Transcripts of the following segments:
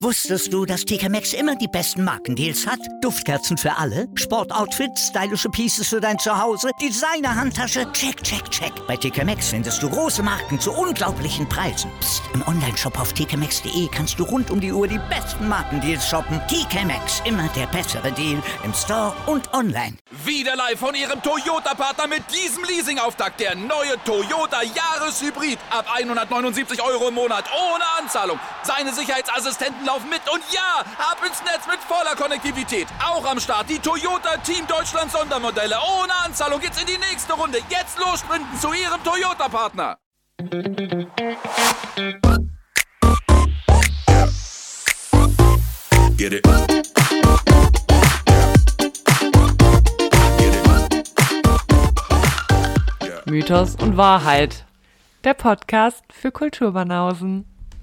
Wusstest du, dass TK Maxx immer die besten Markendeals hat? Duftkerzen für alle, Sportoutfits, stylische Pieces für dein Zuhause, Designer-Handtasche, check, check, check. Bei TK Maxx findest du große Marken zu unglaublichen Preisen. Psst. Im Onlineshop auf tkmaxx.de kannst du rund um die Uhr die besten Markendeals shoppen. TK Maxx, immer der bessere Deal im Store und online. Wieder live von Ihrem Toyota-Partner mit diesem Leasing-Auftakt. Der neue Toyota Jahreshybrid. Ab 179 € im Monat. Ohne Anzahlung. Seine Sicherheitsassistenten laufen mit. Und ja, ab ins Netz mit voller Konnektivität. Auch am Start die Toyota Team Deutschland Sondermodelle. Ohne Anzahlung geht's in die nächste Runde. Jetzt los sprinten zu Ihrem Toyota-Partner. Get it. Mythos und Wahrheit. Der Podcast für Kulturbanausen.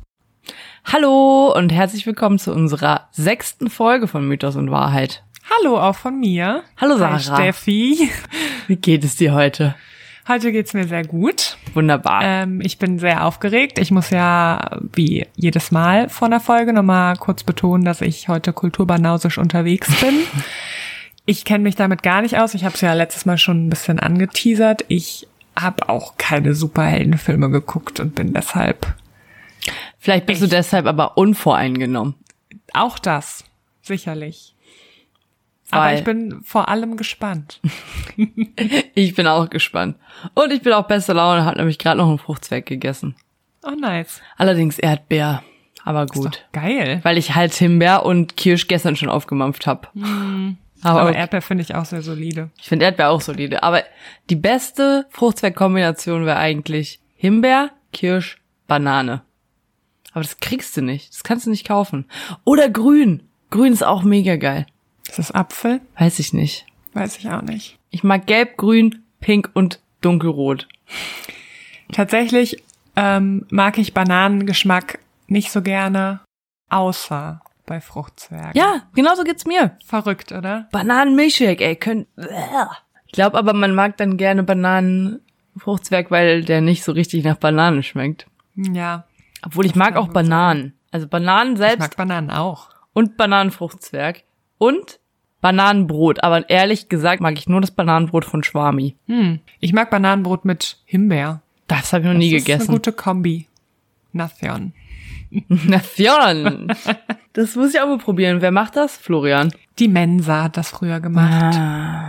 Hallo und herzlich willkommen zu unserer 6. Folge von Mythos und Wahrheit. Hallo auch von mir. Hallo Sarah. Hi Steffi. Wie geht es dir heute? Heute geht's mir sehr gut. Wunderbar. Ich bin sehr aufgeregt. Ich muss ja wie jedes Mal vor der Folge nochmal kurz betonen, dass ich heute kulturbanausisch unterwegs bin. Ich kenne mich damit gar nicht aus. Ich habe es ja letztes Mal schon ein bisschen angeteasert. Ich habe auch keine Superheldenfilme geguckt und bin deshalb... Vielleicht bist du deshalb aber unvoreingenommen. Auch das, sicherlich. Weil Aber ich bin vor allem gespannt. ich bin auch gespannt. Und ich bin auch bester Laune, hat nämlich gerade noch einen Fruchtzwerg gegessen. Oh, nice. Allerdings Erdbeer, aber gut. Ist doch geil. Weil ich halt Himbeer und Kirsch gestern schon aufgemampft habe. Aber Erdbeer finde ich auch sehr solide. Ich finde Erdbeer auch solide. Aber die beste Fruchtzweigkombination wäre eigentlich Himbeer, Kirsch, Banane. Aber das kriegst du nicht. Das kannst du nicht kaufen. Oder Grün. Grün ist auch mega geil. Ist das Apfel? Weiß ich nicht. Weiß ich auch nicht. Ich mag Gelb, Grün, Pink und Dunkelrot. Tatsächlich mag ich Bananengeschmack nicht so gerne, außer bei Fruchtzwergen. Ja, genauso geht's mir. Verrückt, oder? Bananenmilchshake, ey, Ich glaube aber, man mag dann gerne Bananenfruchtzwerg, weil der nicht so richtig nach Bananen schmeckt. Ja. Obwohl ich mag auch Bananen. Also Bananen selbst. Ich mag Bananen auch. Und Bananenfruchtzwerg. Und Bananenbrot. Aber ehrlich gesagt mag ich nur das Bananenbrot von Schwami. Ich mag Bananenbrot mit Himbeer. Das habe ich noch nie gegessen. Das ist eine gute Kombi. Nation. Nation. Das muss ich auch mal probieren. Wer macht das? Florian. Die Mensa hat das früher gemacht.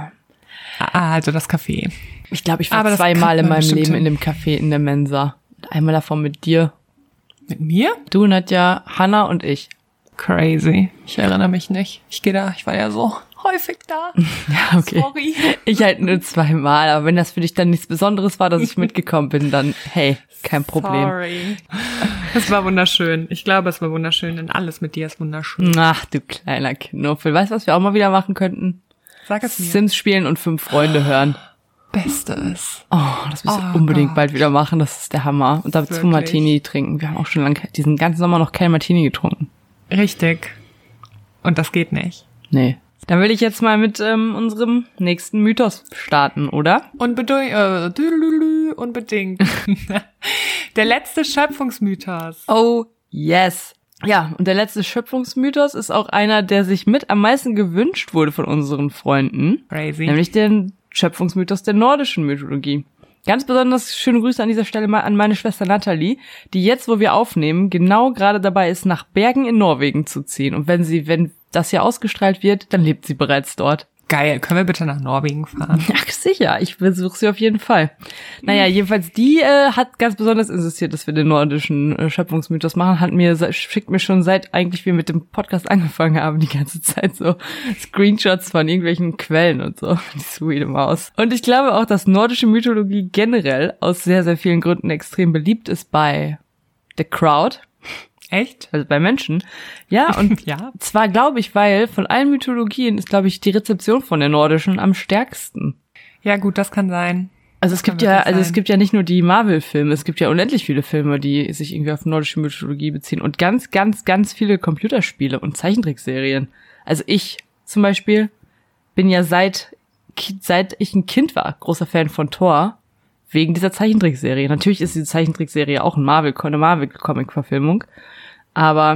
Also das Café. Ich glaube, ich war Aber das 2-mal kriegt in man meinem bestimmt Leben in hin. dem Café in der Mensa. Einmal davon mit dir. Mit mir? Du, Nadja, Hannah und ich. Crazy. Ich erinnere mich nicht. Ich war ja so häufig da. Ja, okay. Sorry. Ich halt nur 2-mal. Aber wenn das für dich dann nichts Besonderes war, dass ich mitgekommen bin, dann hey, kein Problem. Sorry. Es war wunderschön. Ich glaube, es war wunderschön, denn alles mit dir ist wunderschön. Ach, du kleiner Knuffel. Weißt du, was wir auch mal wieder machen könnten? Sag es mir. Sims spielen und 5 Freunde hören. Bestes. Oh, das müssen wir Oh unbedingt Gott. bald wieder machen. Das ist der Hammer. Und dazu Wirklich? Martini trinken. Wir haben auch schon lange diesen ganzen Sommer noch kein Martini getrunken. Richtig. Und das geht nicht. Nee. Dann will ich jetzt mal mit unserem nächsten Mythos starten, oder? Unbedingt. Der letzte Schöpfungsmythos. Oh, yes. Ja, und der letzte Schöpfungsmythos ist auch einer, der sich mit am meisten gewünscht wurde von unseren Freunden. Crazy. Nämlich den Schöpfungsmythos der nordischen Mythologie. Ganz besonders schöne Grüße an dieser Stelle mal an meine Schwester Nathalie, die jetzt, wo wir aufnehmen, genau gerade dabei ist, nach Bergen in Norwegen zu ziehen. Und wenn das hier ausgestrahlt wird, dann lebt sie bereits dort. Geil. Können wir bitte nach Norwegen fahren? Ja, sicher. Ich besuche sie auf jeden Fall. Naja, jedenfalls die hat ganz besonders insistiert, dass wir den nordischen Schöpfungsmythos machen. Schickt mir schon seit eigentlich wir mit dem Podcast angefangen haben, die ganze Zeit so Screenshots von irgendwelchen Quellen und so. Die sweete Maus. Und ich glaube auch, dass nordische Mythologie generell aus sehr, sehr vielen Gründen extrem beliebt ist bei the crowd. Echt? Also bei Menschen. Ja, und Ja. zwar glaube ich, weil von allen Mythologien ist, glaube ich, die Rezeption von der nordischen am stärksten. Ja, gut, das kann sein. Also Das es gibt kann ja, wirklich also es sein. gibt ja nicht nur die Marvel-Filme, es gibt ja unendlich viele Filme, die sich irgendwie auf nordische Mythologie beziehen und ganz, ganz, ganz viele Computerspiele und Zeichentrickserien. Also ich zum Beispiel bin ja seit ich ein Kind war, großer Fan von Thor, wegen dieser Zeichentrickserie. Natürlich ist diese Zeichentrickserie auch eine Marvel-Comic-Verfilmung, aber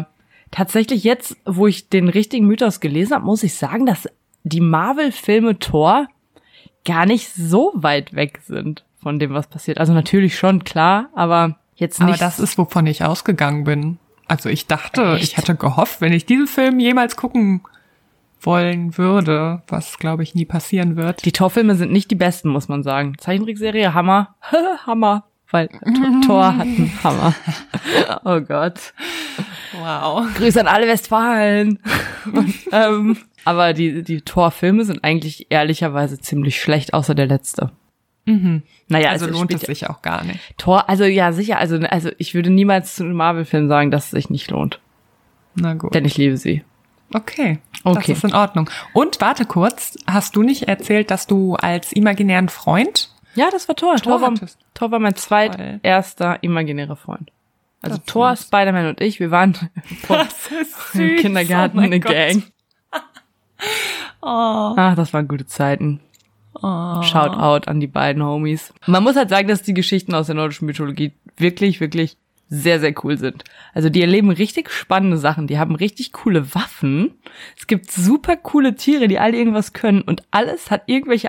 tatsächlich jetzt, wo ich den richtigen Mythos gelesen habe, muss ich sagen, dass die Marvel-Filme Thor gar nicht so weit weg sind von dem, was passiert. Also natürlich schon, klar, aber jetzt nicht. Aber das ist, wovon ich ausgegangen bin. Also ich dachte, ich hätte gehofft, wenn ich diesen Film jemals gucken wollen würde, was, glaube ich, nie passieren wird. Die Thor-Filme sind nicht die besten, muss man sagen. Zeichentrickserie, Hammer. Hammer. Weil Thor hat einen Hammer. Oh Gott. Wow. Grüße an alle Westfalen. Und, aber die Thor-Filme sind eigentlich ehrlicherweise ziemlich schlecht, außer der letzte. Mhm. Naja, also lohnt es sich auch gar nicht. Thor, also ja, sicher. Also ich würde niemals zu einem Marvel-Film sagen, dass es sich nicht lohnt. Na gut. Denn ich liebe sie. Okay, das ist in Ordnung. Und warte kurz, hast du nicht erzählt, dass du als imaginären Freund? Ja, das war Thor. Thor war mein zweiterster imaginärer Freund. Also das Thor, Spider-Man und ich, wir waren im Kindergarten eine Gang. Oh. Ach, das waren gute Zeiten. Oh. Shoutout an die beiden Homies. Man muss halt sagen, dass die Geschichten aus der nordischen Mythologie wirklich, wirklich sehr, sehr cool sind. Also die erleben richtig spannende Sachen. Die haben richtig coole Waffen. Es gibt super coole Tiere, die alle irgendwas können. Und alles hat irgendwelche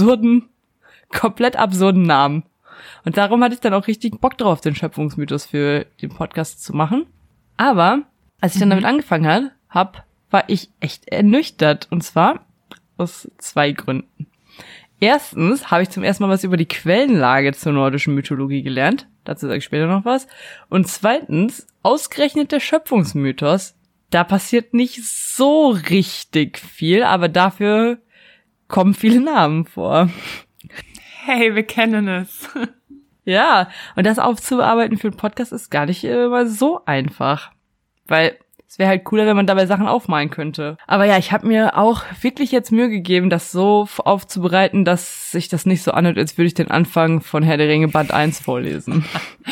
komplett absurden Namen. Und darum hatte ich dann auch richtig Bock drauf, den Schöpfungsmythos für den Podcast zu machen. Aber als ich dann damit angefangen habe, war ich echt ernüchtert. Und zwar aus 2 Gründen. Erstens habe ich zum ersten Mal was über die Quellenlage zur nordischen Mythologie gelernt. Dazu sage ich später noch was. Und zweitens, ausgerechnet der Schöpfungsmythos, da passiert nicht so richtig viel, aber dafür kommen viele Namen vor. Hey, wir kennen es. Ja, und das aufzuarbeiten für einen Podcast ist gar nicht immer so einfach. Weil es wäre halt cooler, wenn man dabei Sachen aufmalen könnte. Aber ja, ich habe mir auch wirklich jetzt Mühe gegeben, das so aufzubereiten, dass sich das nicht so anhört, als würde ich den Anfang von Herr der Ringe Band 1 vorlesen.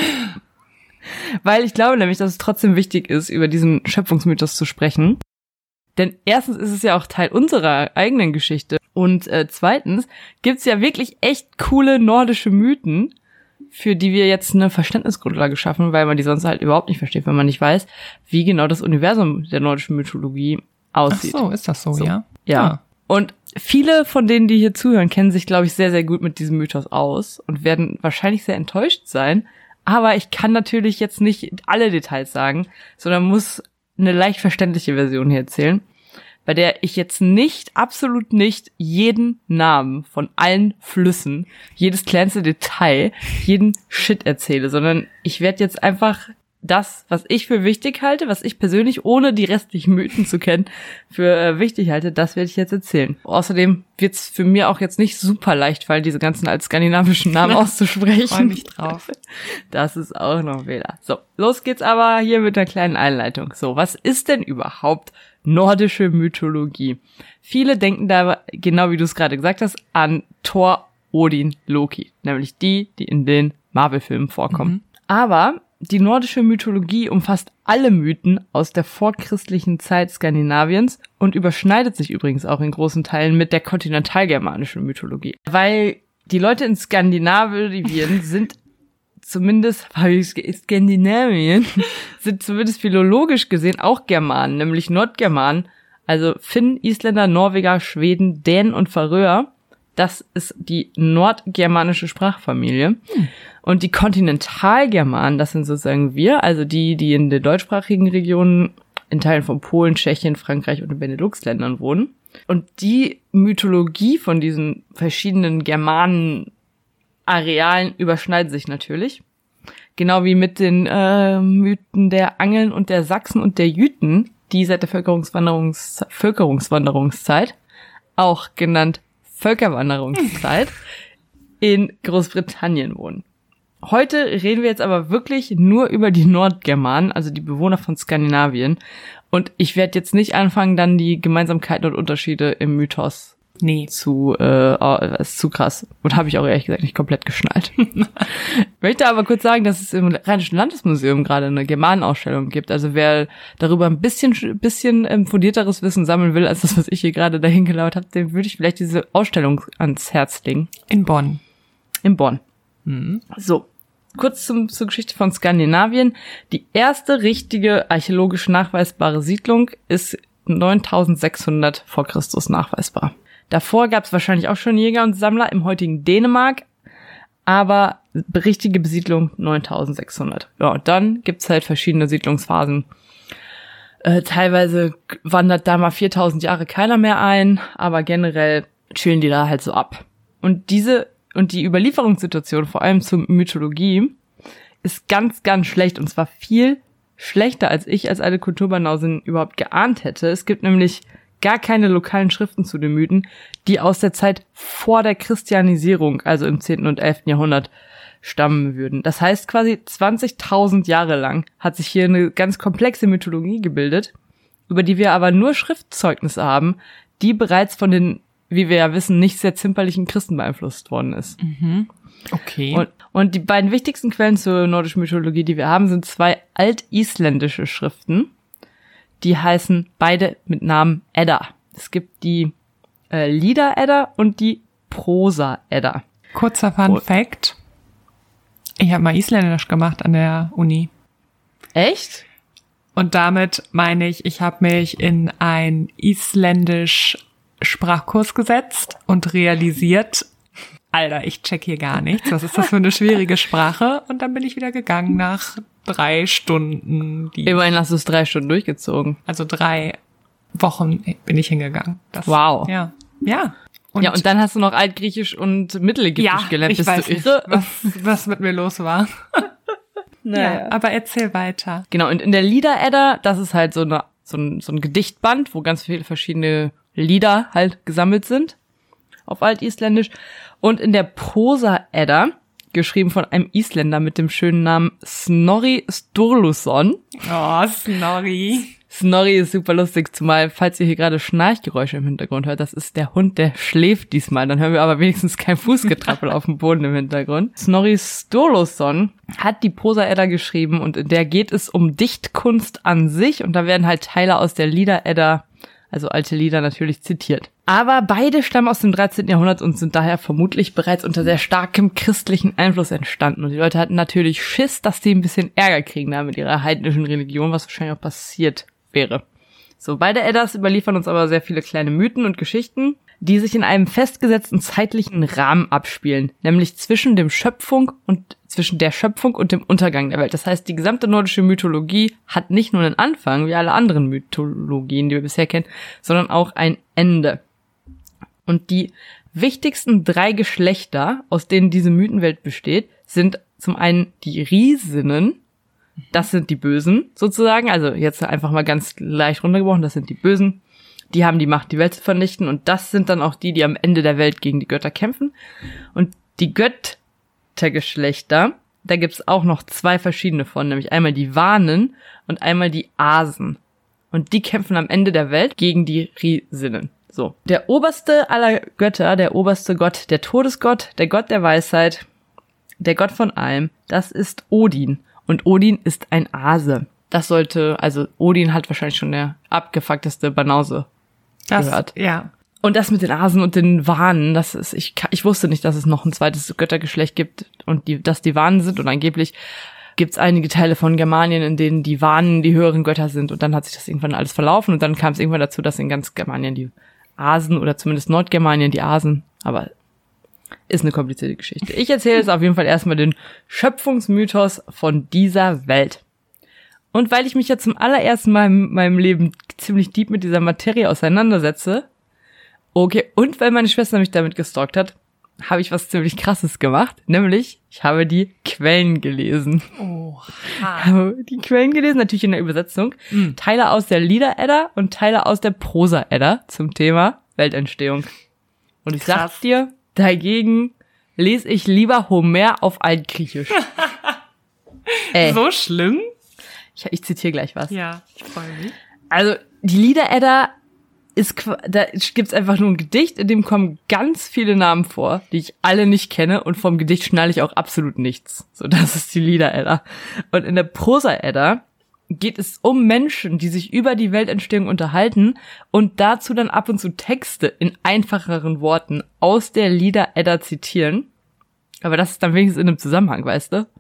Weil ich glaube nämlich, dass es trotzdem wichtig ist, über diesen Schöpfungsmythos zu sprechen. Denn erstens ist es ja auch Teil unserer eigenen Geschichte. Und zweitens gibt's ja wirklich echt coole nordische Mythen, für die wir jetzt eine Verständnisgrundlage schaffen, weil man die sonst halt überhaupt nicht versteht, wenn man nicht weiß, wie genau das Universum der nordischen Mythologie aussieht. Ach so, ist das so, ja? Ja. Und viele von denen, die hier zuhören, kennen sich, glaube ich, sehr, sehr gut mit diesem Mythos aus und werden wahrscheinlich sehr enttäuscht sein. Aber ich kann natürlich jetzt nicht alle Details sagen, sondern muss eine leicht verständliche Version hier erzählen, bei der ich jetzt absolut nicht jeden Namen von allen Flüssen, jedes kleinste Detail, jeden Shit erzähle, sondern ich werde jetzt einfach das, was ich für wichtig halte, was ich persönlich, ohne die restlichen Mythen zu kennen, für wichtig halte, das werde ich jetzt erzählen. Außerdem wird es für mich auch jetzt nicht super leicht fallen, diese ganzen als skandinavischen Namen auszusprechen. Freu mich drauf. Das ist auch noch Wähler. So, los geht's aber hier mit einer kleinen Einleitung. So, was ist denn überhaupt nordische Mythologie? Viele denken da, genau wie du es gerade gesagt hast, an Thor, Odin, Loki. Nämlich die in den Marvel-Filmen vorkommen. Aber die nordische Mythologie umfasst alle Mythen aus der vorchristlichen Zeit Skandinaviens und überschneidet sich übrigens auch in großen Teilen mit der kontinentalgermanischen Mythologie. Weil die Leute in Skandinavien sind zumindest philologisch gesehen auch Germanen, nämlich Nordgermanen, also Finnen, Isländer, Norweger, Schweden, Dänen und Färöer. Das ist die nordgermanische Sprachfamilie. Und die Kontinentalgermanen, das sind sozusagen wir, also die in der deutschsprachigen Region, in Teilen von Polen, Tschechien, Frankreich und den Benelux-Ländern wohnen. Und die Mythologie von diesen verschiedenen Germanen-Arealen überschneidet sich natürlich. Genau wie mit den Mythen der Angeln und der Sachsen und der Jüten, die seit der Völkerungswanderungszeit, auch genannt Völkerwanderungszeit, in Großbritannien wohnen. Heute reden wir jetzt aber wirklich nur über die Nordgermanen, also die Bewohner von Skandinavien. Und ich werde jetzt nicht anfangen, dann die Gemeinsamkeiten und Unterschiede im Mythos ist zu krass. Und habe ich auch ehrlich gesagt nicht komplett geschnallt. Ich möchte aber kurz sagen, dass es im Rheinischen Landesmuseum gerade eine Germanenausstellung gibt. Also wer darüber ein bisschen fundierteres Wissen sammeln will, als das, was ich hier gerade dahin gelauert habe, dem würde ich vielleicht diese Ausstellung ans Herz legen. In Bonn. In Bonn. So. Kurz zur Geschichte von Skandinavien. Die erste richtige archäologisch nachweisbare Siedlung ist 9600 vor Christus nachweisbar. Davor gab es wahrscheinlich auch schon Jäger und Sammler im heutigen Dänemark, aber richtige Besiedlung 9600. Ja, und dann gibt's halt verschiedene Siedlungsphasen. Teilweise wandert da mal 4000 Jahre keiner mehr ein, aber generell chillen die da halt so ab. Und die Überlieferungssituation, vor allem zur Mythologie, ist ganz, ganz schlecht, und zwar viel schlechter, als ich als alte Kulturbanausin überhaupt geahnt hätte. Es gibt nämlich gar keine lokalen Schriften zu den Mythen, die aus der Zeit vor der Christianisierung, also im 10. und 11. Jahrhundert, stammen würden. Das heißt, quasi 20.000 Jahre lang hat sich hier eine ganz komplexe Mythologie gebildet, über die wir aber nur Schriftzeugnisse haben, die bereits von den, wie wir ja wissen, nicht sehr zimperlichen Christen beeinflusst worden ist. Mhm. Okay. Und die beiden wichtigsten Quellen zur nordischen Mythologie, die wir haben, sind 2 altisländische Schriften. Die heißen beide mit Namen Edda. Es gibt die Lieder-Edda und die Prosa-Edda. Kurzer Fun-Fact. Ich habe mal Isländisch gemacht an der Uni. Echt? Und damit meine ich habe mich in ein Isländisch-Sprachkurs gesetzt und realisiert, Alter, ich check hier gar nichts. Was ist das für eine schwierige Sprache? Und dann bin ich wieder gegangen nach 3 Stunden. Immerhin hast du es 3 Stunden durchgezogen. Also 3 Wochen bin ich hingegangen. Wow. Ja. Und dann hast du noch Altgriechisch und Mittelägyptisch gelernt. Ich weiß nicht, was mit mir los war. Naja. Ja, aber erzähl weiter. Genau, und in der Lieder-Edda, das ist halt so ein Gedichtband, wo ganz viele verschiedene Lieder halt gesammelt sind auf Altisländisch. Und in der Prosa-Edda, geschrieben von einem Isländer mit dem schönen Namen Snorri Sturluson. Oh, Snorri. Snorri ist super lustig, zumal, falls ihr hier gerade Schnarchgeräusche im Hintergrund hört, das ist der Hund, der schläft diesmal. Dann hören wir aber wenigstens kein Fußgetrappel auf dem Boden im Hintergrund. Snorri Sturluson hat die Prosa-Edda geschrieben und in der geht es um Dichtkunst an sich und da werden halt Teile aus der Lieder-Edda, also alte Lieder, natürlich zitiert. Aber beide stammen aus dem 13. Jahrhundert und sind daher vermutlich bereits unter sehr starkem christlichen Einfluss entstanden. Und die Leute hatten natürlich Schiss, dass die ein bisschen Ärger kriegen da mit ihrer heidnischen Religion, was wahrscheinlich auch passiert wäre. So, beide Eddas überliefern uns aber sehr viele kleine Mythen und Geschichten, die sich in einem festgesetzten zeitlichen Rahmen abspielen, nämlich zwischen der Schöpfung und dem Untergang der Welt. Das heißt, die gesamte nordische Mythologie hat nicht nur einen Anfang, wie alle anderen Mythologien, die wir bisher kennen, sondern auch ein Ende. Und die wichtigsten 3 Geschlechter, aus denen diese Mythenwelt besteht, sind zum einen die Riesinnen. Das sind die Bösen, sozusagen. Also jetzt einfach mal ganz leicht runtergebrochen, das sind die Bösen. Die haben die Macht, die Welt zu vernichten. Und das sind dann auch die am Ende der Welt gegen die Götter kämpfen. Und die Göttergeschlechter, da gibt's auch noch 2 verschiedene von, nämlich einmal die Wanen und einmal die Asen. Und die kämpfen am Ende der Welt gegen die Riesinnen. So. Der oberste aller Götter, der oberste Gott, der Todesgott, der Gott der Weisheit, der Gott von allem, das ist Odin. Und Odin ist ein Ase. Odin hat wahrscheinlich schon der abgefuckteste Banause gehört. Ja. Und das mit den Asen und den Wanen, ich wusste nicht, dass es noch ein zweites Göttergeschlecht gibt und dass die Wanen sind. Und angeblich gibt's einige Teile von Germanien, in denen die Wanen die höheren Götter sind. Und dann hat sich das irgendwann alles verlaufen. Und dann kam es irgendwann dazu, dass in ganz Germanien die Asen oder zumindest Nordgermanien die Asen, aber ist eine komplizierte Geschichte. Ich erzähle jetzt auf jeden Fall erstmal den Schöpfungsmythos von dieser Welt. Und weil ich mich ja zum allerersten Mal in meinem Leben ziemlich deep mit dieser Materie auseinandersetze, okay, und weil meine Schwester mich damit gestalkt hat, habe ich was ziemlich Krasses gemacht, nämlich ich habe die Quellen gelesen. Die Quellen gelesen, natürlich in der Übersetzung. Teile aus der Lieder-Edda und Teile aus der Prosa-Edda zum Thema Weltentstehung. Und ich sag dir, dagegen lese ich lieber Homer auf Altgriechisch. So schlimm? Ich zitiere gleich was. Ja, ich freue mich. Also, die Lieder-Edda da gibt's einfach nur ein Gedicht, in dem kommen ganz viele Namen vor, die ich alle nicht kenne, und vom Gedicht schnalle ich auch absolut nichts. So, das ist die Lieder-Edda. Und in der Prosa-Edda geht es um Menschen, die sich über die Weltentstehung unterhalten und dazu dann ab und zu Texte in einfacheren Worten aus der Lieder-Edda zitieren. Aber das ist dann wenigstens in einem Zusammenhang, weißt du?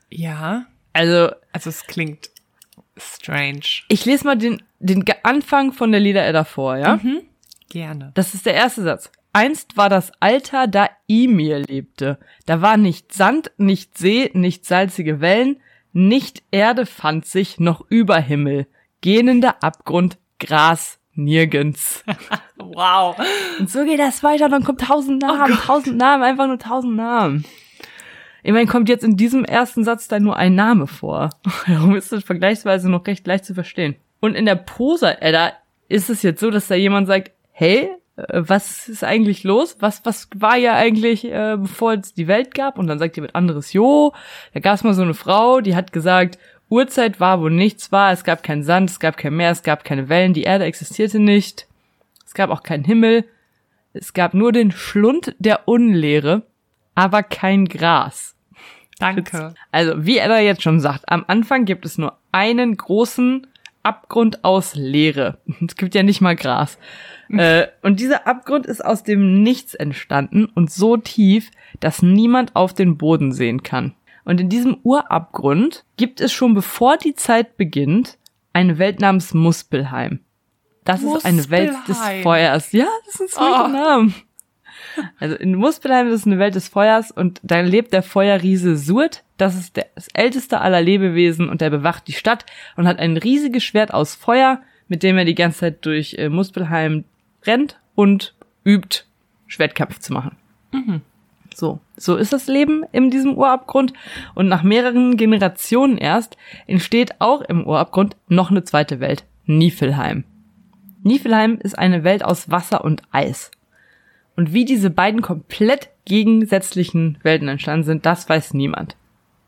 Ja. Also es klingt strange. ich lese mal den Anfang von der Lieder-Edda vor, ja? Gerne. Das ist der erste Satz. Einst war das Alter, da Ymir lebte. Da war nicht Sand, nicht See, nicht salzige Wellen, nicht Erde fand sich, noch Überhimmel. Gähnender Abgrund, Gras nirgends. Wow. Und so geht das weiter, dann kommt 1000 Namen, 1000 Namen, einfach nur 1000 Namen. Immerhin kommt jetzt in diesem ersten Satz dann nur ein Name vor. Darum ist das vergleichsweise noch recht leicht zu verstehen. Und in der Prosa-Edda ist es jetzt so, dass da jemand sagt, hey, was ist eigentlich los? Was war ja eigentlich, bevor es die Welt gab? Und dann sagt jemand anderes, da gab es mal so eine Frau, die hat gesagt, Urzeit war, wo nichts war, es gab keinen Sand, es gab kein Meer, es gab keine Wellen, die Erde existierte nicht, es gab auch keinen Himmel, es gab nur den Schlund der Unleere, aber kein Gras. Danke. Also, wie er jetzt schon sagt, am Anfang gibt es nur einen großen Abgrund aus Leere. Es gibt ja nicht mal Gras. Und dieser Abgrund ist aus dem Nichts entstanden und so tief, dass niemand auf den Boden sehen kann. Und in diesem Urabgrund gibt es schon bevor die Zeit beginnt eine Welt namens Muspelheim. Das ist eine Welt des Feuers. Ja, das ist ein guter Name. Also in Muspelheim ist es eine Welt des Feuers und da lebt der Feuerriese Surt. Das ist das älteste aller Lebewesen und der bewacht die Stadt und hat ein riesiges Schwert aus Feuer, mit dem er die ganze Zeit durch Muspelheim rennt und übt, Schwertkampf zu machen. So ist das Leben in diesem Urabgrund und nach mehreren Generationen erst entsteht auch im Urabgrund noch eine zweite Welt, Niflheim. Niflheim ist eine Welt aus Wasser und Eis. Und wie diese beiden komplett gegensätzlichen Welten entstanden sind, das weiß niemand.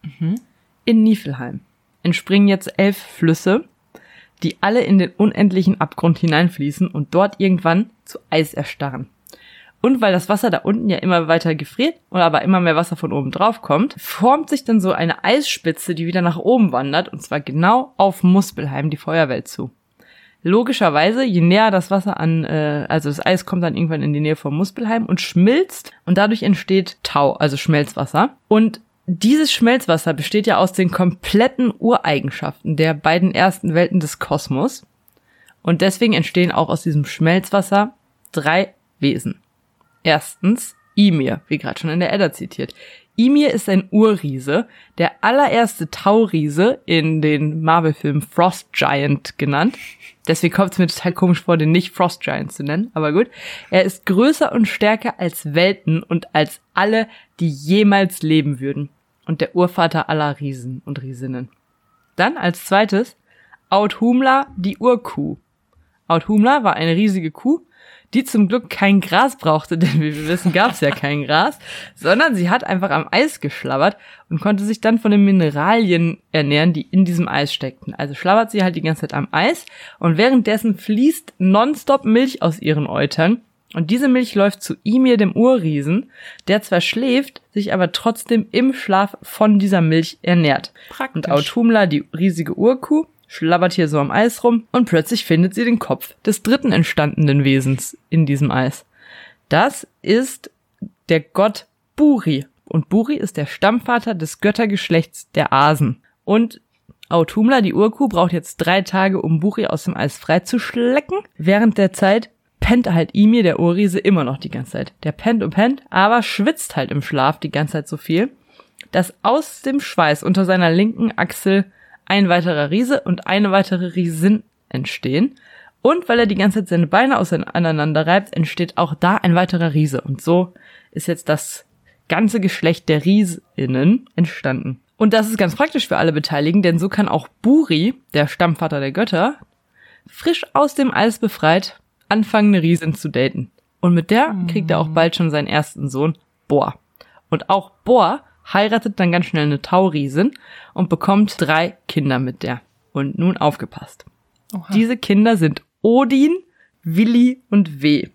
In Niflheim entspringen jetzt 11 Flüsse, die alle in den unendlichen Abgrund hineinfließen und dort irgendwann zu Eis erstarren. Und weil das Wasser da unten ja immer weiter gefriert und aber immer mehr Wasser von oben drauf kommt, formt sich dann so eine Eisspitze, die wieder nach oben wandert, und zwar genau auf Muspelheim, die Feuerwelt, zu. Logischerweise, je näher das Wasser also das Eis kommt dann irgendwann in die Nähe von Muspelheim und schmilzt und dadurch entsteht Tau, also Schmelzwasser. Und dieses Schmelzwasser besteht ja aus den kompletten Ureigenschaften der beiden ersten Welten des Kosmos. Und deswegen entstehen auch aus diesem Schmelzwasser 3 Wesen. Erstens Ymir, wie gerade schon in der Edda zitiert. Ymir ist ein Urriese, der allererste Tauriese in den Marvel-Filmen Frost Giant genannt. Deswegen kommt es mir total komisch vor, den nicht Frost Giant zu nennen, aber gut. Er ist größer und stärker als Welten und als alle, die jemals leben würden. Und der Urvater aller Riesen und Riesinnen. Dann als zweites Audhumla, die Urkuh. Audhumla war eine riesige Kuh, die zum Glück kein Gras brauchte, denn wie wir wissen, gab es ja kein Gras, sondern sie hat einfach am Eis geschlabbert und konnte sich dann von den Mineralien ernähren, die in diesem Eis steckten. Also schlabbert sie halt die ganze Zeit am Eis und währenddessen fließt nonstop Milch aus ihren Eutern und diese Milch läuft zu Ymir, dem Urriesen, der zwar schläft, sich aber trotzdem im Schlaf von dieser Milch ernährt. Praktisch. Und Audhumla, die riesige Urkuh, schlabbert hier so am Eis rum und plötzlich findet sie den Kopf des dritten entstandenen Wesens in diesem Eis. Das ist der Gott Buri. Und Buri ist der Stammvater des Göttergeschlechts der Asen. Und Audhumla, die Urkuh, braucht jetzt 3 Tage, um Buri aus dem Eis freizuschlecken. Während der Zeit pennt halt Ymir, der Urriese, immer noch die ganze Zeit. Der pennt und pennt, aber schwitzt halt im Schlaf die ganze Zeit so viel, dass aus dem Schweiß unter seiner linken Achsel ein weiterer Riese und eine weitere Riesin entstehen. Und weil er die ganze Zeit seine Beine aneinander reibt, entsteht auch da ein weiterer Riese. Und so ist jetzt das ganze Geschlecht der Riesinnen entstanden. Und das ist ganz praktisch für alle Beteiligten, denn so kann auch Buri, der Stammvater der Götter, frisch aus dem Eis befreit, anfangen, eine Riesin zu daten. Und mit der kriegt er auch bald schon seinen ersten Sohn, Bor. Und auch Bor heiratet dann ganz schnell eine Tauriesin und bekommt 3 Kinder mit der. Und nun aufgepasst. Oha. Diese Kinder sind Odin, Willi und Weh.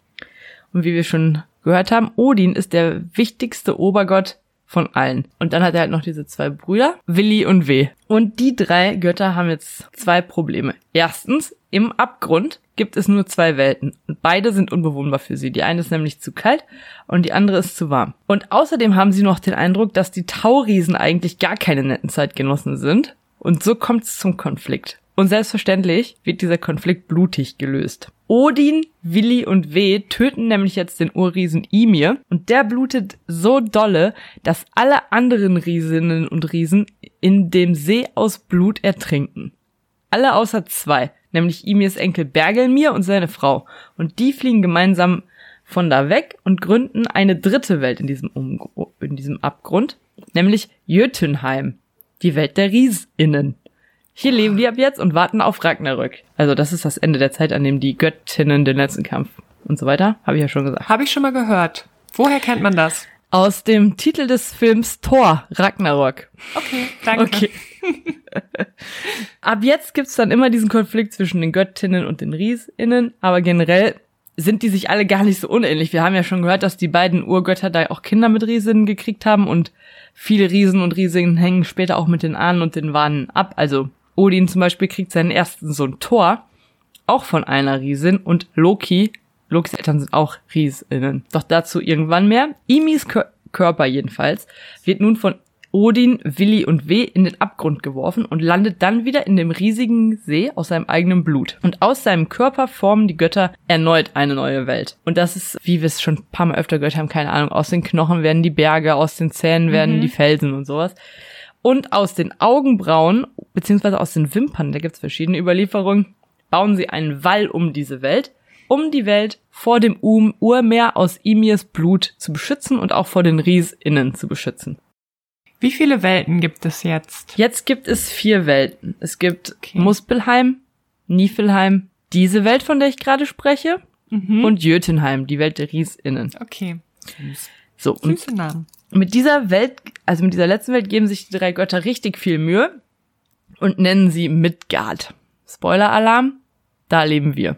Und wie wir schon gehört haben, Odin ist der wichtigste Obergott von allen. Und dann hat er halt noch diese 2 Brüder, Willi und Weh. Und die 3 Götter haben jetzt 2 Probleme. Erstens, Im Abgrund gibt es nur 2 Welten und beide sind unbewohnbar für sie. Die eine ist nämlich zu kalt und die andere ist zu warm. Und außerdem haben sie noch den Eindruck, dass die Tauriesen eigentlich gar keine netten Zeitgenossen sind. Und so kommt es zum Konflikt. Und selbstverständlich wird dieser Konflikt blutig gelöst. Odin, Willi und Weh töten nämlich jetzt den Urriesen Ymir und der blutet so dolle, dass alle anderen Riesinnen und Riesen in dem See aus Blut ertrinken. Alle außer 2, nämlich Ymirs Enkel Bergelmir und seine Frau. Und die fliegen gemeinsam von da weg und gründen eine 3. Welt in diesem Abgrund, nämlich Jötunheim, die Welt der Riesinnen. Hier leben die ab jetzt und warten auf Ragnarök. Also das ist das Ende der Zeit, an dem die Göttinnen den letzten Kampf und so weiter. Habe ich ja schon gesagt. Habe ich schon mal gehört. Woher kennt man das? Aus dem Titel des Films Thor, Ragnarok. Okay, danke. Okay. Ab jetzt gibt's dann immer diesen Konflikt zwischen den Göttinnen und den Riesinnen, aber generell sind die sich alle gar nicht so unähnlich. Wir haben ja schon gehört, dass die beiden Urgötter da auch Kinder mit Riesinnen gekriegt haben und viele Riesen und Riesinnen hängen später auch mit den Ahnen und den Wanen ab. Also Odin zum Beispiel kriegt seinen ersten Sohn Thor, auch von einer Riesin, und Lokis Eltern sind auch Riesinnen. Doch dazu irgendwann mehr. Ymirs Körper jedenfalls wird nun von Odin, Willi und Weh in den Abgrund geworfen und landet dann wieder in dem riesigen See aus seinem eigenen Blut. Und aus seinem Körper formen die Götter erneut eine neue Welt. Und das ist, wie wir es schon ein paar Mal öfter gehört haben, keine Ahnung, aus den Knochen werden die Berge, aus den Zähnen werden die Felsen und sowas. Und aus den Augenbrauen, beziehungsweise aus den Wimpern, da gibt's verschiedene Überlieferungen, bauen sie einen Wall um diese Welt, um die Welt vor dem Urmeer aus Ymirs Blut zu beschützen und auch vor den Riesinnen zu beschützen. Wie viele Welten gibt es jetzt? Jetzt gibt es 4 Welten. Es gibt Muspelheim, Niflheim, diese Welt, von der ich gerade spreche, und Jötunheim, die Welt der Riesinnen. Okay. So, und Süße Namen. mit dieser Welt, also mit dieser letzten Welt, geben sich die 3 Götter richtig viel Mühe und nennen sie Midgard. Spoiler-Alarm, da leben wir.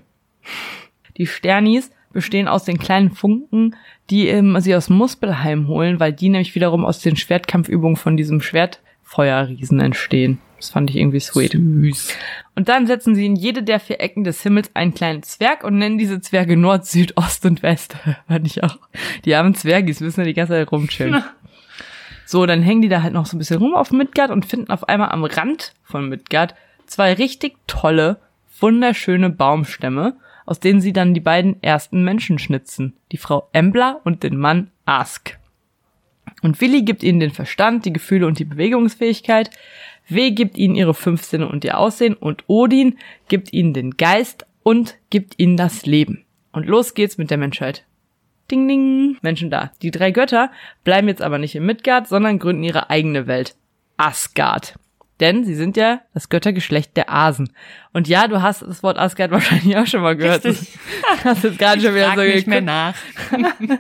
Die Sternis bestehen aus den kleinen Funken, die sie aus Muspelheim holen, weil die nämlich wiederum aus den Schwertkampfübungen von diesem Schwertfeuerriesen entstehen. Das fand ich irgendwie sweet. Süß. Und dann setzen sie in jede der 4 Ecken des Himmels einen kleinen Zwerg und nennen diese Zwerge Nord, Süd, Ost und West. Fand ich auch. Die armen Zwergis müssen ja die ganze Zeit rumchillen. So, dann hängen die da halt noch so ein bisschen rum auf Midgard und finden auf einmal am Rand von Midgard 2 richtig tolle, wunderschöne Baumstämme, aus denen sie dann die beiden ersten Menschen schnitzen. Die Frau Embla und den Mann Ask. Und Willi gibt ihnen den Verstand, die Gefühle und die Bewegungsfähigkeit. Weh gibt ihnen ihre 5 Sinne und ihr Aussehen. Und Odin gibt ihnen den Geist und gibt ihnen das Leben. Und los geht's mit der Menschheit. Ding, ding. Menschen da. Die 3 Götter bleiben jetzt aber nicht in Midgard, sondern gründen ihre eigene Welt. Asgard. Denn sie sind ja das Göttergeschlecht der Asen. Und ja, du hast das Wort Asgard wahrscheinlich auch schon mal gehört. Richtig. Hast jetzt gerade schon wieder so nicht mehr geguckt. nach.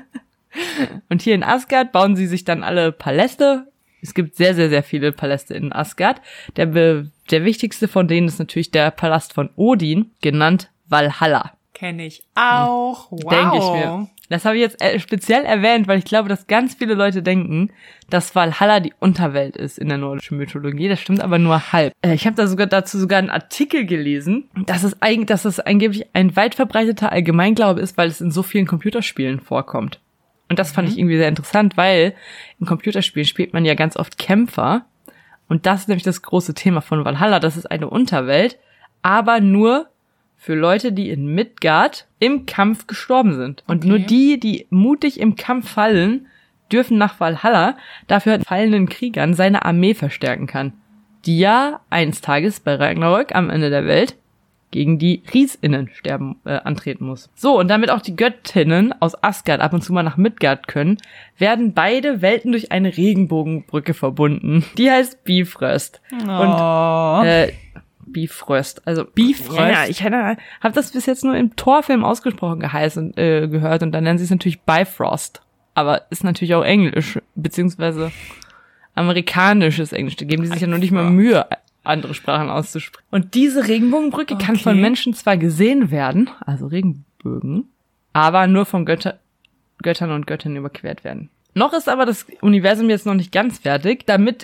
Und hier in Asgard bauen sie sich dann alle Paläste. Es gibt sehr, sehr, sehr viele Paläste in Asgard. Der wichtigste von denen ist natürlich der Palast von Odin, genannt Valhalla. Kenne ich auch. Wow. Denke ich mir. Das habe ich jetzt speziell erwähnt, weil ich glaube, dass ganz viele Leute denken, dass Valhalla die Unterwelt ist in der nordischen Mythologie. Das stimmt aber nur halb. Ich habe dazu sogar einen Artikel gelesen, dass es angeblich ein weit verbreiteter Allgemeinglaube ist, weil es in so vielen Computerspielen vorkommt. Und das fand ich irgendwie sehr interessant, weil in Computerspielen spielt man ja ganz oft Kämpfer. Und das ist nämlich das große Thema von Valhalla. Das ist eine Unterwelt, aber nur für Leute, die in Midgard im Kampf gestorben sind. Und nur die mutig im Kampf fallen, dürfen nach Valhalla, dafür hat fallenden Kriegern seine Armee verstärken kann, die ja eines Tages bei Ragnarök am Ende der Welt gegen die Riesinnen antreten muss. So, und damit auch die Göttinnen aus Asgard ab und zu mal nach Midgard können, werden beide Welten durch eine Regenbogenbrücke verbunden. Die heißt Bifröst. Oh. Und Bifröst, also Bifröst. Ja, ich habe das bis jetzt nur im Torfilm ausgesprochen gehört und dann nennen sie es natürlich Bifrost. Aber ist natürlich auch Englisch, beziehungsweise amerikanisches Englisch. Da geben die sich ja noch nicht mal Mühe, andere Sprachen auszusprechen. Und diese Regenbogenbrücke kann von Menschen zwar gesehen werden, also Regenbögen, aber nur von Göttern und Göttinnen überquert werden. Noch ist aber das Universum jetzt noch nicht ganz fertig. Damit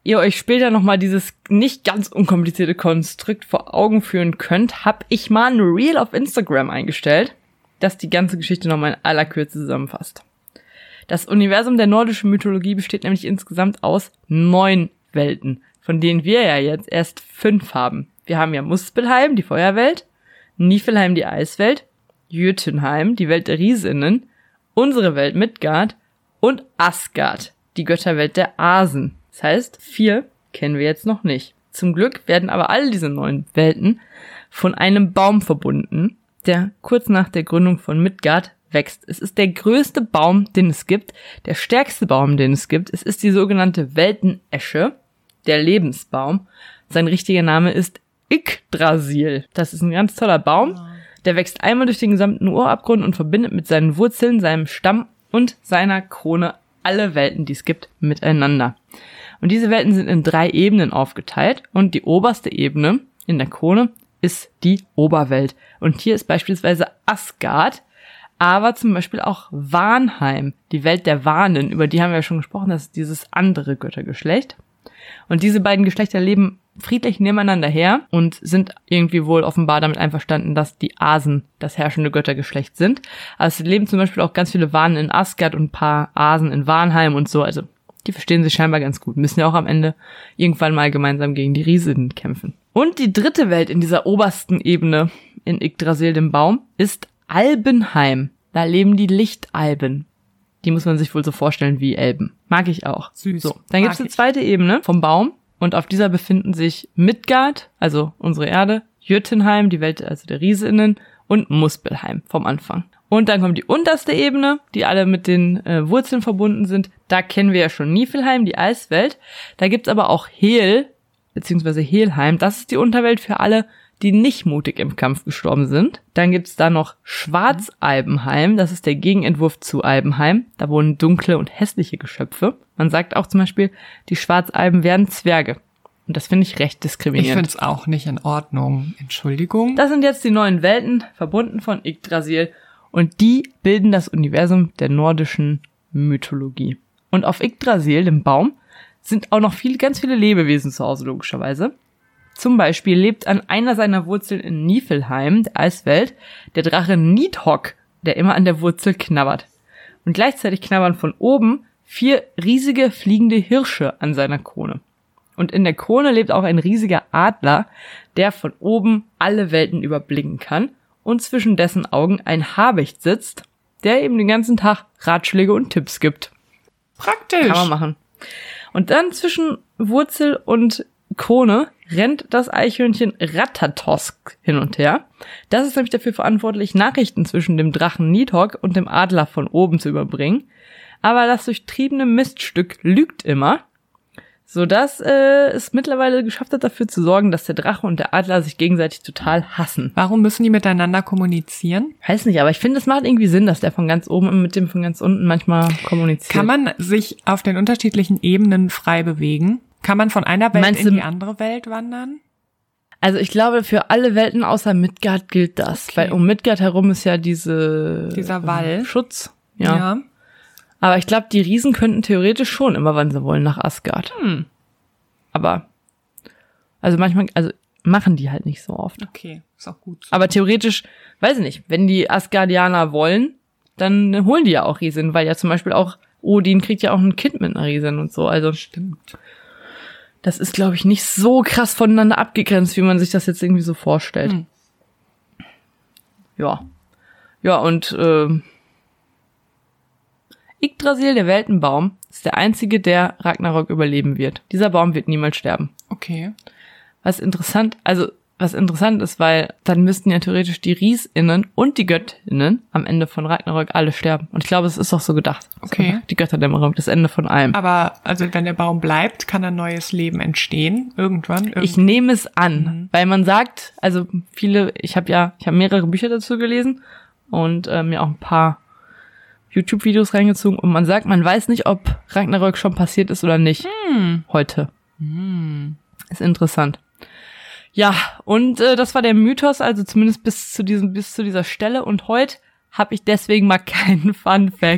ihr euch später nochmal dieses nicht ganz unkomplizierte Konstrukt vor Augen führen könnt, habe ich mal ein Reel auf Instagram eingestellt, das die ganze Geschichte nochmal in aller Kürze zusammenfasst. Das Universum der nordischen Mythologie besteht nämlich insgesamt aus 9 Welten, von denen wir ja jetzt erst 5 haben. Wir haben ja Muspelheim, die Feuerwelt, Niflheim, die Eiswelt, Jötunheim, die Welt der Riesinnen, unsere Welt Midgard und Asgard, die Götterwelt der Asen. Das heißt, 4 kennen wir jetzt noch nicht. Zum Glück werden aber all diese 9 Welten von einem Baum verbunden, der kurz nach der Gründung von Midgard wächst. Es ist der größte Baum, den es gibt, der stärkste Baum, den es gibt. Es ist die sogenannte Weltenesche, der Lebensbaum. Sein richtiger Name ist Yggdrasil. Das ist ein ganz toller Baum. Der wächst einmal durch den gesamten Urabgrund und verbindet mit seinen Wurzeln, seinem Stamm und seiner Krone alle Welten, die es gibt, miteinander. Und diese Welten sind in 3 Ebenen aufgeteilt und die oberste Ebene in der Krone ist die Oberwelt. Und hier ist beispielsweise Asgard, aber zum Beispiel auch Vanheim, die Welt der Vanen, über die haben wir ja schon gesprochen, das ist dieses andere Göttergeschlecht. Und diese beiden Geschlechter leben friedlich nebeneinander her und sind irgendwie wohl offenbar damit einverstanden, dass die Asen das herrschende Göttergeschlecht sind. Also es leben zum Beispiel auch ganz viele Vanen in Asgard und ein paar Asen in Vanheim und so. Also die verstehen sich scheinbar ganz gut, müssen ja auch am Ende irgendwann mal gemeinsam gegen die Riesinnen kämpfen. Und die dritte Welt in dieser obersten Ebene in Yggdrasil, dem Baum, ist Albenheim. Da leben die Lichtalben. Die muss man sich wohl so vorstellen wie Elben. Mag ich auch. Süß. So, dann gibt's eine zweite Ebene vom Baum und auf dieser befinden sich Midgard, also unsere Erde, Jötunheim, die Welt also der Riesinnen und Muspelheim vom Anfang. Und dann kommt die unterste Ebene, die alle mit den Wurzeln verbunden sind. Da kennen wir ja schon Niflheim, die Eiswelt. Da gibt's aber auch Hel, beziehungsweise Helheim. Das ist die Unterwelt für alle, die nicht mutig im Kampf gestorben sind. Dann gibt's da noch Schwarzalbenheim, das ist der Gegenentwurf zu Albenheim. Da wohnen dunkle und hässliche Geschöpfe. Man sagt auch zum Beispiel, die Schwarzalben wären Zwerge. Und das finde ich recht diskriminierend. Ich finde es auch nicht in Ordnung. Entschuldigung. Das sind jetzt die 9 Welten, verbunden von Yggdrasil. Und die bilden das Universum der nordischen Mythologie. Und auf Yggdrasil, dem Baum, sind auch noch ganz viele Lebewesen zu Hause, logischerweise. Zum Beispiel lebt an einer seiner Wurzeln in Niflheim, der Eiswelt, der Drache Nidhogg, der immer an der Wurzel knabbert. Und gleichzeitig knabbern von oben 4 riesige fliegende Hirsche an seiner Krone. Und in der Krone lebt auch ein riesiger Adler, der von oben alle Welten überblicken kann und zwischen dessen Augen ein Habicht sitzt, der eben den ganzen Tag Ratschläge und Tipps gibt. Praktisch. Kann man machen. Und dann zwischen Wurzel und Krone rennt das Eichhörnchen Ratatosk hin und her. Das ist nämlich dafür verantwortlich, Nachrichten zwischen dem Drachen Nidhogg und dem Adler von oben zu überbringen. Aber das durchtriebene Miststück lügt immer, sodass es mittlerweile geschafft hat, dafür zu sorgen, dass der Drache und der Adler sich gegenseitig total hassen. Warum müssen die miteinander kommunizieren? Weiß nicht, aber ich finde, es macht irgendwie Sinn, dass der von ganz oben mit dem von ganz unten manchmal kommuniziert. Kann man sich auf den unterschiedlichen Ebenen frei bewegen? Kann man von einer Welt in die andere Welt wandern? Also ich glaube, für alle Welten außer Midgard gilt das. Okay. Weil um Midgard herum ist ja dieser Wall. Schutz. Ja. Aber ich glaube, die Riesen könnten theoretisch schon immer, wann sie wollen, nach Asgard. Aber, also manchmal, machen die halt nicht so oft. Okay, ist auch gut. Aber theoretisch, weiß ich nicht, wenn die Asgardianer wollen, dann holen die ja auch Riesen, weil ja zum Beispiel auch Odin kriegt ja auch ein Kind mit einer Riesin und so. Also stimmt. Das ist, glaube ich, nicht so krass voneinander abgegrenzt, wie man sich das jetzt irgendwie so vorstellt. Ja. Ja, und Yggdrasil, der Weltenbaum, ist der einzige, der Ragnarok überleben wird. Dieser Baum wird niemals sterben. Okay. Was interessant ist, weil dann müssten ja theoretisch die Riesinnen und die Göttinnen am Ende von Ragnarok alle sterben. Und ich glaube, es ist auch so gedacht. Okay. Die Götterdämmerung, das Ende von allem. Aber also wenn der Baum bleibt, kann ein neues Leben entstehen irgendwann. Ich nehme es an, weil man sagt, also ich habe mehrere Bücher dazu gelesen und mir auch ein paar YouTube-Videos reingezogen und man sagt, man weiß nicht, ob Ragnarok schon passiert ist oder nicht. Heute. Ist interessant. Ja, und das war der Mythos, also zumindest bis zu dieser Stelle. Und heute habe ich deswegen mal keinen Fun-Fact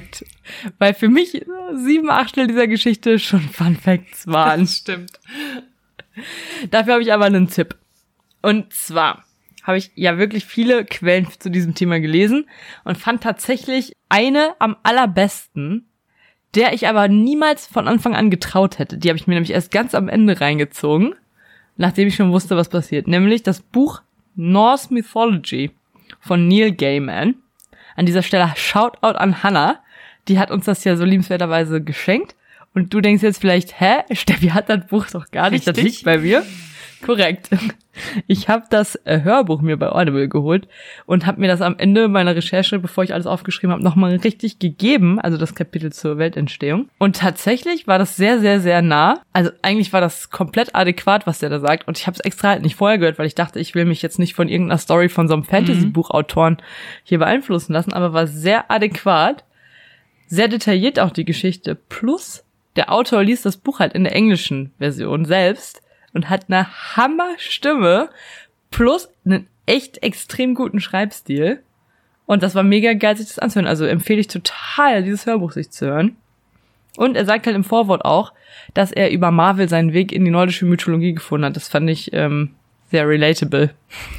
weil für mich 7/8 dieser Geschichte schon Fun Facts waren. Das stimmt. Dafür habe ich aber einen Tipp. Und zwar habe ich ja wirklich viele Quellen zu diesem Thema gelesen und fand tatsächlich eine am allerbesten, der ich aber niemals von Anfang an getraut hätte. Die habe ich mir nämlich erst ganz am Ende reingezogen, nachdem ich schon wusste, was passiert. Nämlich das Buch Norse Mythology von Neil Gaiman. An dieser Stelle Shoutout an Hannah. Die hat uns das ja so liebenswerterweise geschenkt. Und du denkst jetzt vielleicht, Steffi hat das Buch doch gar nicht, das liegt bei mir. Korrekt. Ich habe das Hörbuch mir bei Audible geholt und habe mir das am Ende meiner Recherche, bevor ich alles aufgeschrieben habe, nochmal richtig gegeben, also das Kapitel zur Weltentstehung. Und tatsächlich war das sehr, sehr, sehr nah. Also eigentlich war das komplett adäquat, was der da sagt. Und ich habe es extra halt nicht vorher gehört, weil ich dachte, ich will mich jetzt nicht von irgendeiner Story von so einem Fantasy-Buchautoren hier beeinflussen lassen, aber war sehr adäquat, sehr detailliert auch die Geschichte. Plus, der Autor liest das Buch halt in der englischen Version selbst und hat eine Hammerstimme plus einen echt extrem guten Schreibstil. Und das war mega geil, sich das anzuhören. Also empfehle ich total, dieses Hörbuch sich zu hören. Und er sagt halt im Vorwort auch, dass er über Marvel seinen Weg in die nordische Mythologie gefunden hat. Das fand ich sehr relatable.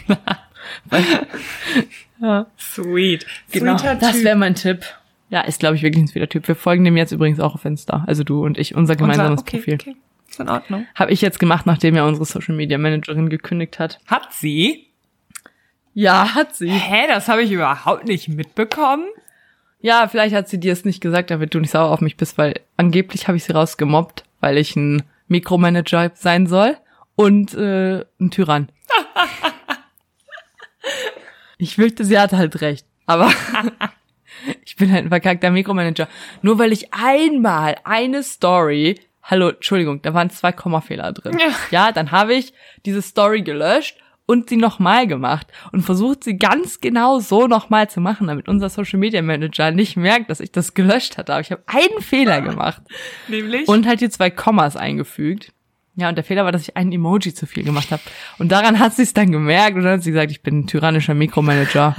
Ja. Sweet. Genau, das wäre mein Tipp. Ja, ist, glaube ich, wirklich ein sweeter Typ. Wir folgen dem jetzt übrigens auch auf Insta. Also du und ich, unser gemeinsames Profil. Okay. Ist in Ordnung. Habe ich jetzt gemacht, nachdem ja unsere Social Media Managerin gekündigt hat. Hat sie? Ja, hat sie. Hä, das habe ich überhaupt nicht mitbekommen. Ja, vielleicht hat sie dir es nicht gesagt, damit du nicht sauer auf mich bist, weil angeblich habe ich sie rausgemobbt, weil ich ein Mikromanager sein soll und ein Tyrann. Ich fürchte, sie hatte halt recht, aber ich bin halt ein verkackter Mikromanager. Nur weil ich einmal eine Story... Hallo, Entschuldigung, da waren 2 Kommafehler drin. Ja, dann habe ich diese Story gelöscht und sie nochmal gemacht und versucht, sie ganz genau so nochmal zu machen, damit unser Social Media Manager nicht merkt, dass ich das gelöscht hatte. Aber ich habe einen Fehler gemacht. Nämlich? Und halt die 2 Kommas eingefügt. Ja, und der Fehler war, dass ich einen Emoji zu viel gemacht habe. Und daran hat sie es dann gemerkt und dann hat sie gesagt, ich bin ein tyrannischer Mikromanager.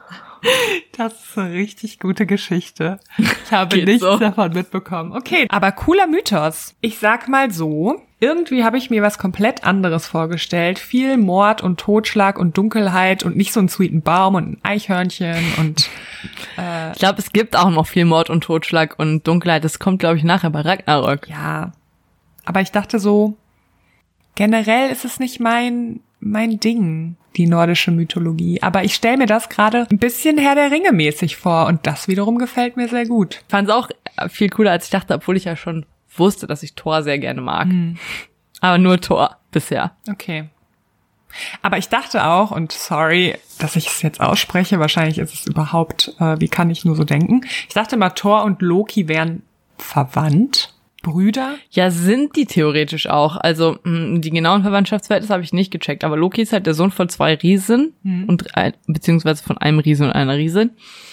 Das ist eine richtig gute Geschichte. Ich habe nichts davon mitbekommen. Okay, aber cooler Mythos. Ich sag mal so, irgendwie habe ich mir was komplett anderes vorgestellt. Viel Mord und Totschlag und Dunkelheit und nicht so einen sweeten Baum und ein Eichhörnchen und ich glaube, es gibt auch noch viel Mord und Totschlag und Dunkelheit. Das kommt, glaube ich, nachher bei Ragnarök. Ja, aber ich dachte so, generell ist es nicht mein Ding, die nordische Mythologie. Aber ich stelle mir das gerade ein bisschen Herr der Ringe mäßig vor und das wiederum gefällt mir sehr gut. Ich fand es auch viel cooler, als ich dachte, obwohl ich ja schon wusste, dass ich Thor sehr gerne mag. Aber nur Thor bisher. Okay. Aber ich dachte auch, und sorry, dass ich es jetzt ausspreche, wahrscheinlich ist es überhaupt, wie kann ich nur so denken? Ich dachte mal, Thor und Loki wären verwandt. Brüder? Ja, sind die theoretisch auch. Also die genauen Verwandtschaftsverhältnisse habe ich nicht gecheckt. Aber Loki ist halt der Sohn von 2 Riesen und beziehungsweise von einem Riesen und einer Riesin.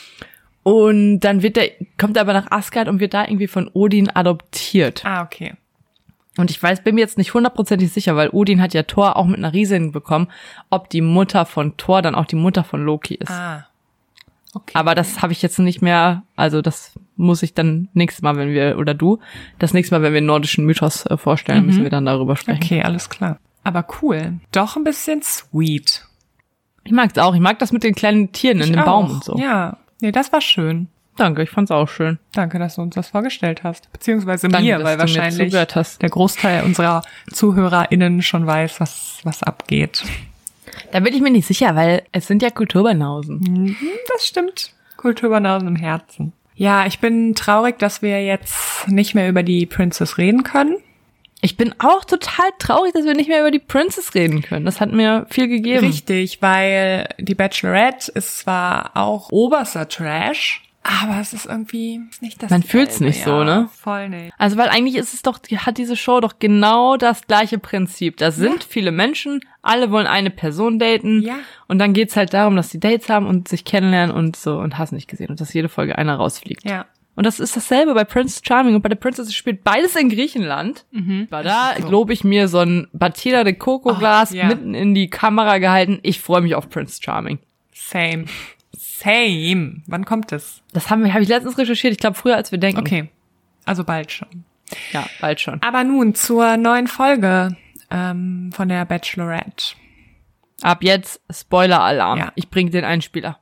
Und dann kommt er aber nach Asgard und wird da irgendwie von Odin adoptiert. Ah, okay. Und ich bin mir jetzt nicht 100% sicher, weil Odin hat ja Thor auch mit einer Riesin bekommen, ob die Mutter von Thor dann auch die Mutter von Loki ist. Ah. Okay. Aber das habe ich jetzt nicht mehr, also das muss ich dann nächstes Mal, wenn wir einen nordischen Mythos vorstellen, müssen wir dann darüber sprechen. Okay, alles klar. Aber cool. Doch ein bisschen sweet. Ich mag's auch. Ich mag das mit den kleinen Tieren in dem Baum und so. Ja. Nee, das war schön. Danke, ich fand's auch schön. Danke, dass du uns das vorgestellt hast. Beziehungsweise Danke, mir, weil wahrscheinlich der Großteil unserer ZuhörerInnen schon weiß, was abgeht. Da bin ich mir nicht sicher, weil es sind ja Kulturbanausen. Das stimmt. Kulturbanausen im Herzen. Ja, ich bin traurig, dass wir jetzt nicht mehr über die Princess reden können. Ich bin auch total traurig, dass wir nicht mehr über die Princess reden können. Das hat mir viel gegeben. Richtig, weil die Bachelorette ist zwar auch oberster Trash, aber es ist irgendwie nicht das. Man fühlt's nicht so, ne? Voll nicht. Also, weil eigentlich ist es doch, hat diese Show doch genau das gleiche Prinzip. Da sind viele Menschen, alle wollen eine Person daten. Ja. Und dann geht's halt darum, dass die Dates haben und sich kennenlernen und so und hast nicht gesehen. Und dass jede Folge einer rausfliegt. Ja. Und das ist dasselbe bei Prince Charming und bei der Princess spielt beides in Griechenland. War da, lobe ich mir so ein Batida de Coco Glas mitten in die Kamera gehalten. Ich freue mich auf Prince Charming. Same. Same. Wann kommt es? Das habe ich letztens recherchiert. Ich glaube, früher als wir denken. Okay, also bald schon. Ja, bald schon. Aber nun zur neuen Folge von der Bachelorette. Ab jetzt Spoiler-Alarm. Ja. Ich bringe den Einspieler.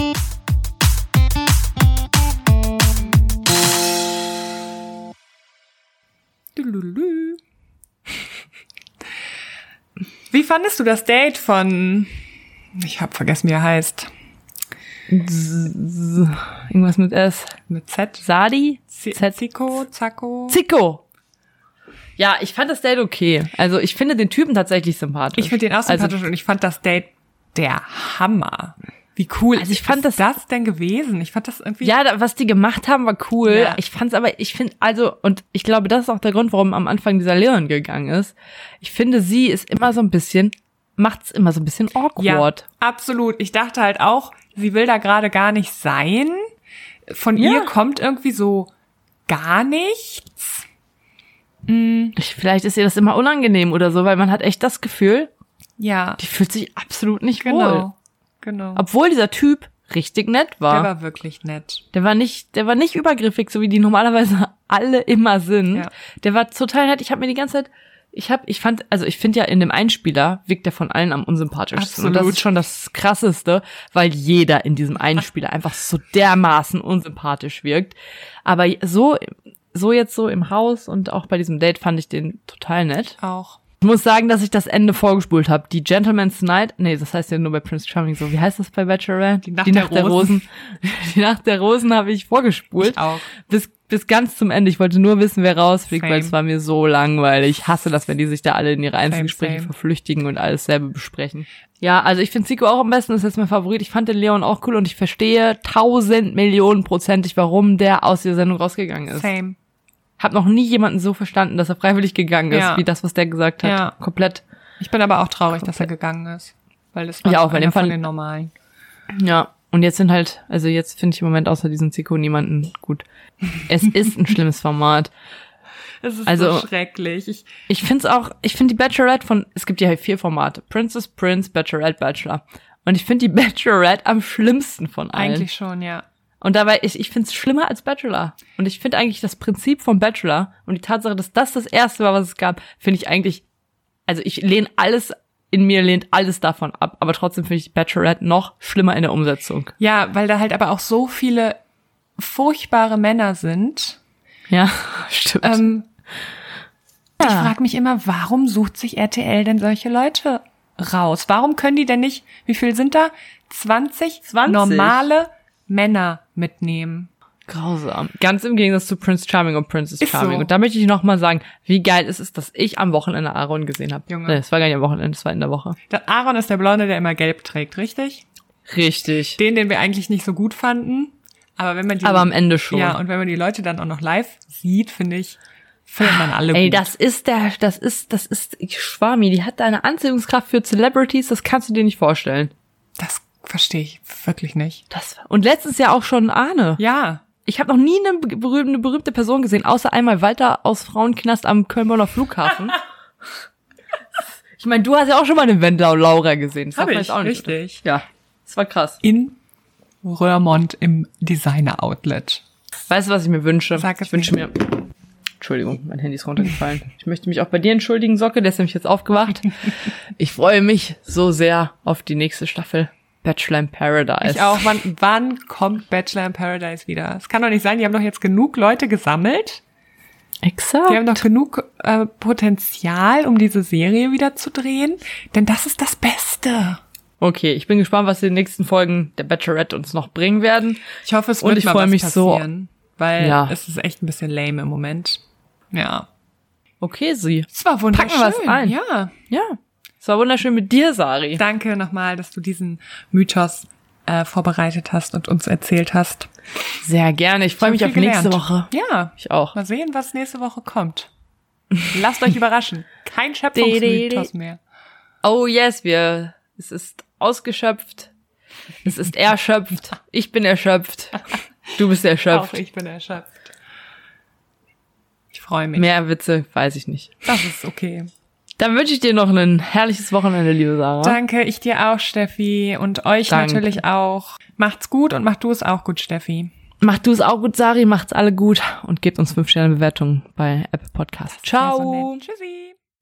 Wie fandest du das Date von... Ich habe vergessen, wie er heißt. Irgendwas mit S. Mit Z? Sadi? Zico. Ja, ich fand das Date okay. Also ich finde den Typen tatsächlich sympathisch. Ich finde den auch sympathisch und ich fand das Date der Hammer. Wie cool Also ich fand ist das denn gewesen? Ich fand das irgendwie... Ja, was die gemacht haben, war cool. Ja. Ich glaube, das ist auch der Grund, warum am Anfang dieser Leon gegangen ist. Ich finde, sie ist immer so ein bisschen, macht's immer so ein bisschen awkward. Ja, absolut. Ich dachte halt auch, sie will da gerade gar nicht sein. Von ihr kommt irgendwie so gar nichts. Vielleicht ist ihr das immer unangenehm oder so, weil man hat echt das Gefühl, Ja, die fühlt sich absolut nicht wohl. Genau. Obwohl dieser Typ richtig nett war. Der war wirklich nett. Der war nicht übergriffig, so wie die normalerweise alle immer sind. Ja. Der war total nett. Ich habe mir die ganze Zeit, ich finde ja in dem Einspieler wirkt der von allen am unsympathischsten. Absolut. Und das ist schon das Krasseste, weil jeder in diesem Einspieler einfach so dermaßen unsympathisch wirkt. Aber so jetzt so im Haus und auch bei diesem Date fand ich den total nett. Auch. Ich muss sagen, dass ich das Ende vorgespult habe. Die Gentleman's Night, das heißt ja nur bei Prince Charming so. Wie heißt das bei Bachelorette? Die Nacht der Rosen. Die Nacht der Rosen habe ich vorgespult. Ich auch. Bis ganz zum Ende. Ich wollte nur wissen, wer rausfliegt, Same. weil es war mir so langweilig. Ich hasse das, wenn die sich da alle in ihre Einzelgespräche Same. verflüchtigen und alles selber besprechen. Ja, also ich finde Zico auch am besten, das ist jetzt mein Favorit. Ich fand den Leon auch cool und ich verstehe 1000.000.000%, warum der aus der Sendung rausgegangen ist. Same. Hab noch nie jemanden so verstanden, dass er freiwillig gegangen ist, Ja. wie das, was der gesagt hat. Ja. Komplett. Ich bin aber auch traurig, dass er gegangen ist. Weil das war Ich auch, weil einer den fand- von den normalen. Ja. Und jetzt finde ich im Moment außer diesem Zico niemanden gut. Es ist ein schlimmes Format. Es ist Also- so schrecklich. Ich finde die Bachelorette es gibt ja 4 Formate. Princess, Prince, Bachelorette, Bachelor. Und ich finde die Bachelorette am schlimmsten von allen. Eigentlich schon, ja. Und dabei, ich finde es schlimmer als Bachelor. Und ich finde eigentlich das Prinzip vom Bachelor und die Tatsache, dass das erste war, was es gab, finde ich eigentlich, also ich lehnt alles davon ab. Aber trotzdem finde ich Bachelorette noch schlimmer in der Umsetzung. Ja, weil da halt aber auch so viele furchtbare Männer sind. Ja, stimmt. Ich frage mich immer, warum sucht sich RTL denn solche Leute raus? Warum können die denn nicht, wie viel sind da? 20 normale Männer mitnehmen. Grausam. Ganz im Gegensatz zu Prince Charming und Princess Ist Charming. so. Und da möchte ich noch mal sagen, wie geil es ist, dass ich am Wochenende Aaron gesehen habe. Junge. Nee, es war gar nicht am Wochenende, es war in der Woche. Der Aaron ist der Blonde, der immer gelb trägt, richtig? Richtig. Den wir eigentlich nicht so gut fanden. Aber wenn man Aber am Ende schon. Ja, und wenn man die Leute dann auch noch live sieht, findet man alle Ey, gut. das ist Schwami, die hat da eine Anziehungskraft für Celebrities, das kannst du dir nicht vorstellen. Das verstehe ich wirklich nicht. Und letztes Jahr auch schon Arne. Ja. Ich habe noch nie eine berühmte Person gesehen, außer einmal Walter aus Frauenknast am Köln-Bonner Flughafen. Ich meine, du hast ja auch schon mal den Wendler und Laura gesehen. Das Hab darf man ich, jetzt auch nicht. richtig. Ja, das war krass. In Röhrmond im Designer-Outlet. Weißt du, was ich mir wünsche? Sag es Ich wünsche mir... Entschuldigung, mein Handy ist runtergefallen. Ich möchte mich auch bei dir entschuldigen, Socke, der ist nämlich jetzt aufgewacht. Ich freue mich so sehr auf die nächste Staffel Bachelor in Paradise. Ich auch. Wann kommt Bachelor in Paradise wieder? Es kann doch nicht sein, die haben doch jetzt genug Leute gesammelt. Exakt. Die haben doch genug Potenzial, um diese Serie wieder zu drehen. Denn das ist das Beste. Okay, ich bin gespannt, was die nächsten Folgen der Bachelorette uns noch bringen werden. Ich hoffe, es Und wird ich mal freue was mich so- passieren. Weil Ja. es ist echt ein bisschen lame im Moment. Ja. Okay, Sie. Es war wunderschön. Packen wir es ein. Ja. Ja. Es war wunderschön mit dir, Sari. Danke nochmal, dass du diesen Mythos vorbereitet hast und uns erzählt hast. Sehr gerne. Ich freue mich Viel auf nächste gelernt. Woche. Ja. Ich auch. Mal sehen, was nächste Woche kommt. Lasst euch überraschen. Kein Schöpfungsmythos mehr. Oh yes, es ist ausgeschöpft. Es ist erschöpft. Ich bin erschöpft. Du bist erschöpft. Auch ich bin erschöpft. Ich freue mich. Mehr Witze weiß ich nicht. Das ist okay. Dann wünsche ich dir noch ein herrliches Wochenende, liebe Sarah. Danke, ich dir auch, Steffi. Und euch natürlich auch. Macht's gut und mach du es auch gut, Steffi. Mach du es auch gut, Sari. Macht's alle gut. Und gebt uns 5-Sterne-Bewertungen bei Apple Podcasts. Ciao. So nett. Tschüssi.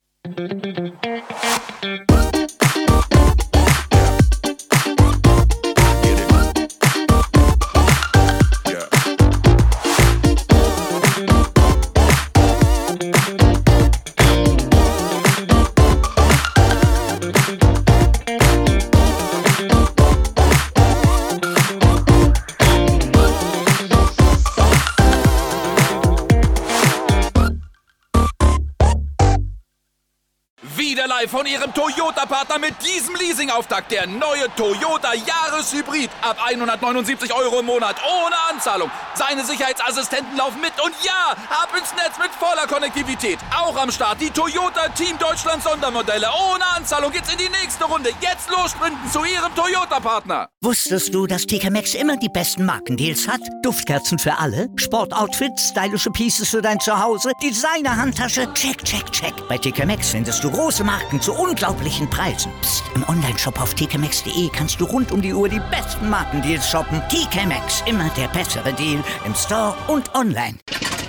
Live von Ihrem Toyota-Partner mit diesem Leasing-Auftakt. Der neue Toyota Jahreshybrid. Ab 179 € im Monat. Ohne Anzahlung. Seine Sicherheitsassistenten laufen mit. Und ja, ab ins Netz mit voller Konnektivität. Auch am Start die Toyota Team Deutschland Sondermodelle. Ohne Anzahlung geht's in die nächste Runde. Jetzt los sprinten zu Ihrem Toyota-Partner. Wusstest du, dass TK Maxx immer die besten Markendeals hat? Duftkerzen für alle, Sportoutfits, stylische Pieces für dein Zuhause, Designer-Handtasche, check, check, check. Bei TK Maxx findest du große Marken zu unglaublichen Preisen. Psst. Im Onlineshop auf tkmaxx.de kannst du rund um die Uhr die besten Markendeals shoppen. TK Maxx, immer der bessere Deal im Store und online.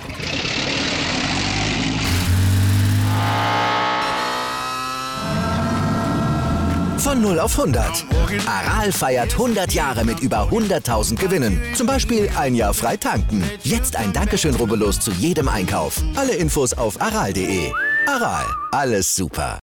Von 0 auf 100. Aral feiert 100 Jahre mit über 100.000 Gewinnen. Zum Beispiel ein Jahr frei tanken. Jetzt ein Dankeschön, rubbellos zu jedem Einkauf. Alle Infos auf aral.de. Aral, alles super.